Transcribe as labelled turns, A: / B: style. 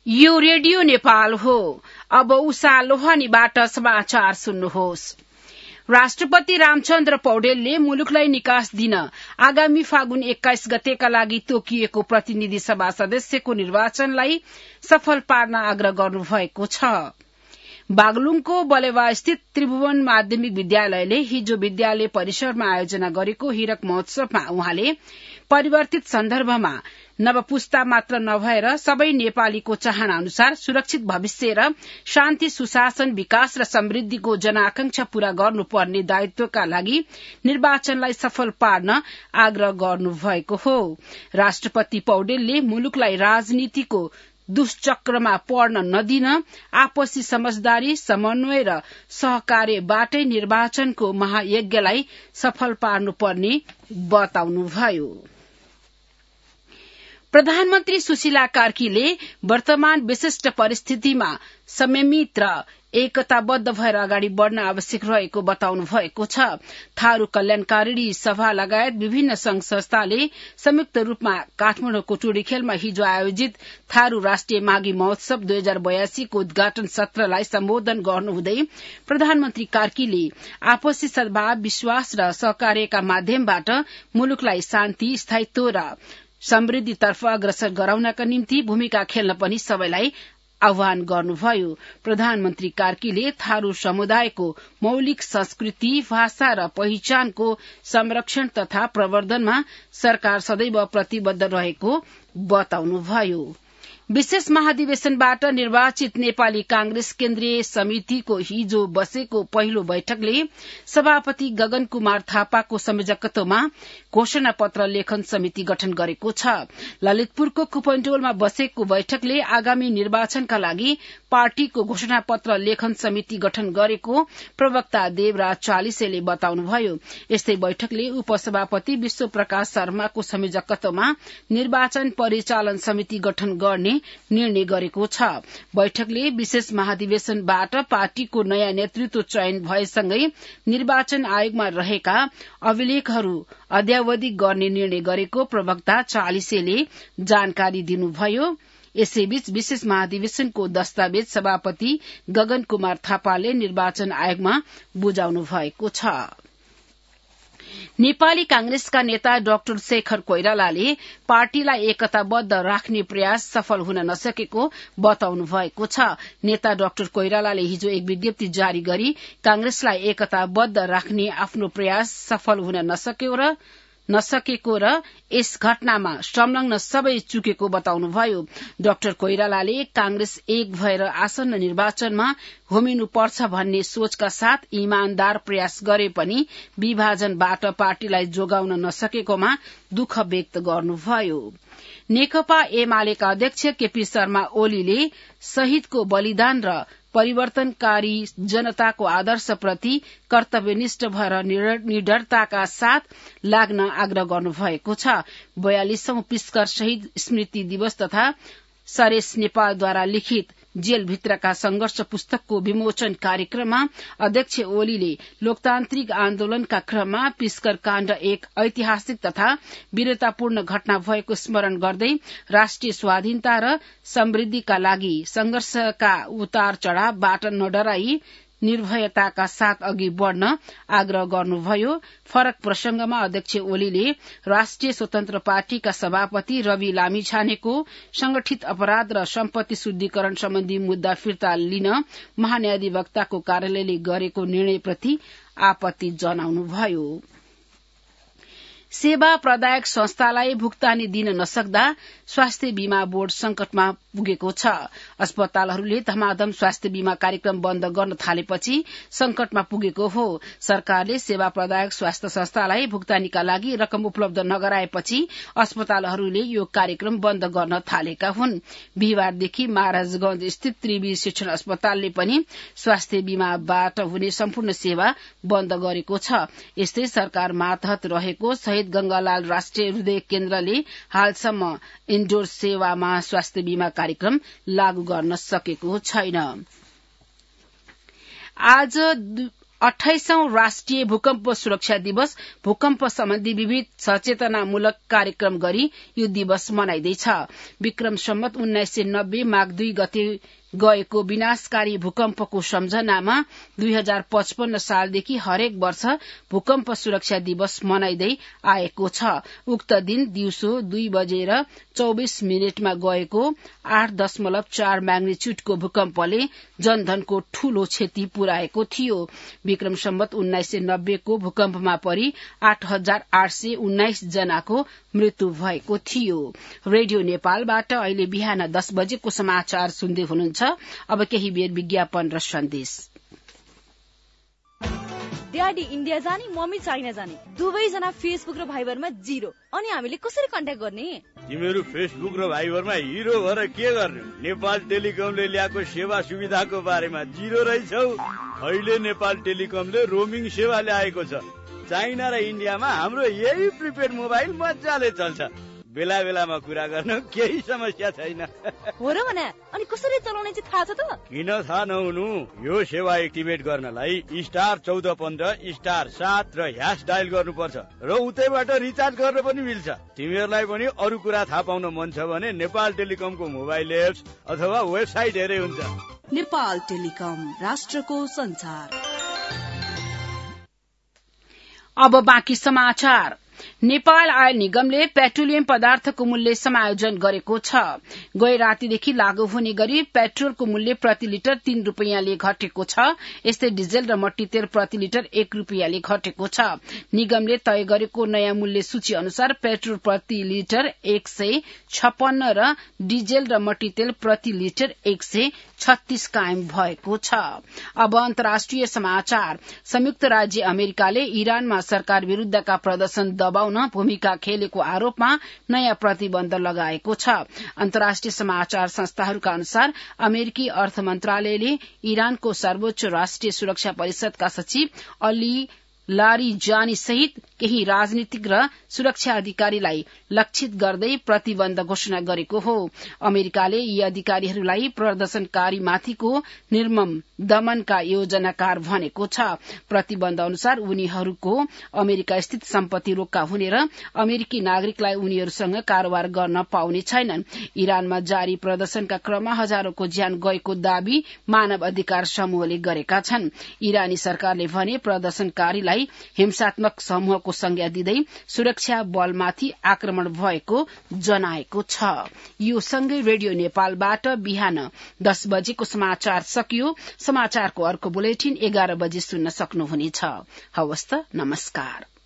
A: यो रेडियो नेपाल हो। अब उषा लोहानीबाट समाचार सुन्नुहोस्। राष्ट्रपति रामचन्द्र पौडेलले मुलुकलाई निकास दिन आगामी फागुन 21 गतेका लागि तोकिएको प्रतिनिधि सभा सदस्यको निर्वाचनलाई सफल पार्न आग्रह गर्नुभएको छ। बागलुङको बलेवास्थित त्रिभुवन माध्यमिक विद्यालयले हिजो विद्यालय परिसरमा आयोजना गरेको हीरक महोत्सवमा उहाँले परिवर्तित सन्दर्भमा नवपुस्ता मात्र नभएर सबै नेपालीको चाहना अनुसार सुरक्षित भविष्य र शान्ति, सुशासन, विकास र समृद्धिको जनआकांक्षा पूरा गर्नुपर्ने दायित्वका लागि निर्वाचनलाई सफल पार्न आग्रह गर्नुभएको हो। राष्ट्रपति पौडेलले मुलुकलाई राजनीतिको दुष्चक्रमा पर्न नदिन आपसी समझदारी, समन्वय र सहकार्यबाटै निर्वाचनको महायज्ञलाई सफल पार्नुपर्ने बताउनुभयो। प्रधानमन्त्री सुशीला कार्कीले वर्तमान विशिष्ट परिस्थितिमा संयमित र एकताबद्ध भएर अगाडि बढ़न आवश्यक रहेको बताउनु भएको छ। थारू कल्याणकारिणी सभा लगायत विभिन्न संघ संस्थाले संयुक्त रूपमा काठमाडौँको टोडीखेलमा हिजो आयोजित थारू राष्ट्रिय माघी महोत्सव 2082 को उद्घाटन सत्रलाई सम्बोधन गर्नुहुँदै प्रधानमन्त्री कार्कीले आपसी सद्भाव, विश्वास र सहकार्यका माध्यमबाट मुलुकलाई शान्ति, स्थायित्व र समृद्धितर्फ अग्रसर गराउनका निम्ति भूमिका खेल्न पनि सबैलाई आह्वान गर्नुभयो। प्रधानमन्त्री कार्कीले थारू समुदायको मौलिक संस्कृति, भाषा र पहिचानको संरक्षण तथा प्रवर्धनमा सरकार सदैव प्रतिबद्ध रहेको बताउनुभयो। विशेष महाधिवेशनबाट निर्वाचित नेपाली कांग्रेस केन्द्रीय समितिको हिजो बसेको पहिलो बैठकले सभापति गगन कुमार थापाको संयोजकत्वमा घोषणा पत्र लेखन समिति गठन गरेको छ। ललितपुरको कुपैन्टोलमा बसेको बैठकले आगामी निर्वाचनका लागि पार्टीको घोषणा पत्र लेखन समिति गठन गरेको प्रवक्ता देवराज चालिसेले बताउनुभयो। यस्तै बैठकले उपसभापति विश्व प्रकाश शर्माको संयोजकत्वमा निर्वाचन परिचालन समिति गठन गर्ने निर्णय गरेको छ। बैठकले विशेष महाधिवेशनबाट पार्टीको नयाँ नेतृत्व चयन भएसँगै निर्वाचन आयोगमा रहेका अभिलेखहरू अद्यावधि गर्ने निर्णय गरेको प्रवक्ता चालिसेले जानकारी दिनुभयो। यसैबीच विशेष महाधिवेशनको दस्तावेज सभापति गगन कुमार थापाले निर्वाचन आयोगमा बुझाउनु भएको छ। नेपाली कांग्रेसका नेता डाक्टर शेखर कोइरालाले पार्टीलाई एकताबद्ध राख्ने प्रयास सफल हुन नसकेको बताउनु भएको छ। नेता डाक्टर कोइरालाले हिजो एक विज्ञप्ति जारी गरी कांग्रेसलाई एकताबद्ध राख्ने आफ्नो प्रयास सफल हुन नसकेको र यस घटनामा संलग्न सबै चुकेको बताउनुभयो। डाक्टर कोइरालाले कांग्रेस एक भएर आसन्न निर्वाचनमा होमिनुपर्छ भन्ने सोचका साथ इमानदार प्रयास गरे पनि विभाजनबाट पार्टीलाई जोगाउन नसकेकोमा दुःख व्यक्त गर्नुभयो। नेकपा एमालेका अध्यक्ष केपी शर्मा ओलीले शहीदको बलिदान र परिवर्तनकारी जनताको आदर्शप्रति कर्तव्यनिष्ठ भएर निडरताका साथ लाग्न आग्रह गर्नुभएको छ। 42औं पिस्कर शहीद स्मृति दिवस तथा सरेश नेपालद्वारा लिखित जेलभित्रका संघर्ष पुस्तकको विमोचन कार्यक्रममा अध्यक्ष ओलीले लोकतान्त्रिक आन्दोलनका क्रममा पिस्कर काण्ड एक ऐतिहासिक तथा वीरतापूर्ण घटना भएको स्मरण गर्दै राष्ट्रिय स्वाधीनता र समृद्धिका लागि संघर्षका उतार चढ़ावबाट नडराई निर्भयताका साथ अघि बढ़न आग्रह गर्नुभयो। फरक प्रसंगमा अध्यक्ष ओलीले राष्ट्रिय स्वतन्त्र पार्टीका सभापति रवि लामिछानेको संगठित अपराध र सम्पत्ति शुद्धिकरण सम्बन्धी मुद्दा फिर्ता लिन महान्यायाधिवक्ताको कार्यालयले गरेको निर्णयप्रति आपत्ति जनाउनुभयो। सेवा प्रदायक संस्थालाई भुक्तानी दिन नसक्दा स्वास्थ्य बीमा बोर्ड संकटमा पुगेको छ। अस्पतालहरूले धमाधम स्वास्थ्य बीमा कार्यक्रम बन्द गर्न थालेपछि संकटमा पुगेको हो। सरकारले सेवा प्रदायक स्वास्थ्य संस्थालाई भुक्तानीका लागि रकम उपलब्ध नगराएपछि अस्पतालहरूले यो कार्यक्रम बन्द गर्न थालेका हुन्। बिहिबारदेखि महाराजगंज स्थित त्रिवी शिक्षण अस्पतालले पनि स्वास्थ्य बीमाबाट हुने सम्पूर्ण सेवा बन्द गरेको छ। यस्तै सरकार मातहत रहेको शहीद गंगालाल राष्ट्रिय हृदय केन्द्रले हालसम्म इन्डोर सेवामा स्वास्थ्य बीमा कार्यक्रम लागू गर्न सकेको छैन। आज 28औं राष्ट्रिय भूकम्प सुरक्षा दिवस भूकम्प सम्बन्धी विविध सचेतनामूलक कार्यक्रम गरी यो दिवस मनाइँदैछ। विक्रम सम्वत 1990 माघ 2 गते गएको विनाशकारी भूकम्पको सम्झनामा 2055 सालदेखि हरेक वर्ष भूकम्प सुरक्षा दिवस मनाइँदै आएको छ। उक्त दिन दिउँसो 2:24 गएको 8.4 म्याग्निच्युडको भूकम्पले जनधनको ठूलो क्षति पुर्याएको थियो। विक्रम सम्वत 1990 को भूकम्पमा परि 8,819 जनाको मृत्यु भएको थियो। रेडियो नेपालबाट अहिले बिहान 10 बजेको समाचार सुन्दै हुनुहुन्छ। अब केही बेर विज्ञापन र सन्देश।
B: ड्याडी इन्डिया जाने, मम्मी चाइना जाने, दुवैजना फेसबुक र भाइबरमा 0। अनि हामीले कसरी कन्ट्याक्ट गर्ने?
C: तिमीहरू फेसबुक र भाइबरमा हिरो भएर के गर्ने? नेपाल टेलिकमले ल्याएको सेवा सुविधाको बारेमा 0 रहेछौ। अहिले नेपाल टेलिकमले रोमिङ सेवा ल्याएको छ। चाइना र इन्डियामा हाम्रो यही प्रिपेड मोबाइल मजाले चल्छ। बेला बेलामा कुरा गर्न केही समस्या छैन।
B: हो र भने अनि कसरी चलाउने चाहिँ थाहा छ त?
C: किन थाहा नहुनु? यो सेवा एक्टिभेट गर्नलाई *1415 *7 र # डायल गर्नुपर्छ र उतैबाट रिचार्ज गर्न पनि मिल्छ। तिमीहरूलाई पनि अरू कुरा थाहा पाउन मन छ भने नेपाल टेलिकमको मोबाइल एप्स अथवा वेबसाइट हेरे हुन्छ।
D: नेपाल टेलिकम, राष्ट्रको संचार।
A: अब बाँकी समाचार। नेपाल आयल निगमले पेट्रोलियम पदार्थको मूल्य समायोजन गरेको छ। गए रातिदेखि लागू हुने गरी पेट्रोलको मूल्य प्रति लिटर 3 रूपियाँले घटेको छ। यस्तै डिजेल र मट्टी तेल प्रति लिटर 1 रूपियाँले घटेको छ। निगमले तय गरेको नयाँ मूल्य सूची अनुसार पेट्रोल प्रति लिटर 156 र डिजेल र मट्टी तेल प्रति लिटर 136 कायम भएको छ। अब अन्तर्राष्ट्रिय समाचार। संयुक्त राज्य अमेरिकाले इरानमा सरकार विरूद्धका प्रदर्शन दबाउन भूमिका खेलेको आरोपमा नयाँ प्रतिबन्ध लगाएको छ। अन्तर्राष्ट्रिय समाचार संस्थाहरूका अनुसार अमेरिकी अर्थ मन्त्रालयले इरानको सर्वोच्च राष्ट्रिय सुरक्षा परिषदका सचिव अली लारिजानी सहित केही राजनीतिक र सुरक्षा अधिकारीलाई लक्षित गर्दै प्रतिबन्ध घोषणा गरेको हो। अमेरिकाले यी अधिकारीहरूलाई प्रदर्शनकारीमाथिको निर्मम दमनका योजनाकार भनेको छ। प्रतिबन्ध अनुसार उनीहरूको अमेरिका स्थित सम्पत्ति रोक्का हुने र अमेरिकी नागरिकलाई उनीहरूसँग कारोबार गर्न पाउने छैनन्। इरानमा जारी प्रदर्शनका क्रममा हजारौंको ज्यान गएको दावी मानव अधिकार समूहले गरेका छन्। इरानी सरकारले भने प्रदर्शनकारीलाई हिंसात्मक समूहको संज्ञा दिँदै सुरक्षा बलमाथि आक्रमण भएको जनाएको छ। यो सँगै रेडियो नेपालबाट बिहान 10 बजेको समाचार सकियो। समाचारको अर्को बुलेटिन 11 बजे सुन्न सक्नुहुनेछ। हवस् त, नमस्कार।